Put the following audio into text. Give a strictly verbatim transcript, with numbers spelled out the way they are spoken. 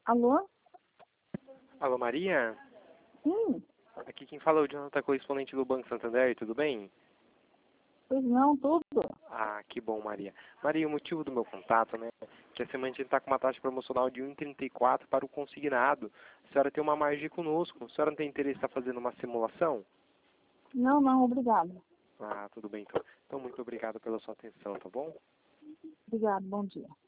Alô? Alô, Maria? Sim, Aqui quem fala é o Jonathan, correspondente do Banco Santander, tudo bem? pois não, tudo. Ah, que bom, Maria. Maria, o motivo do meu contato, né, que a semana a gente está com uma taxa promocional de um vírgula trinta e quatro para o consignado. A senhora tem uma margem conosco. A senhora não tem interesse em estar fazendo uma simulação? Não, não, obrigada. Ah, tudo bem, então. Então, muito obrigado pela sua atenção, tá bom? Obrigada, bom dia.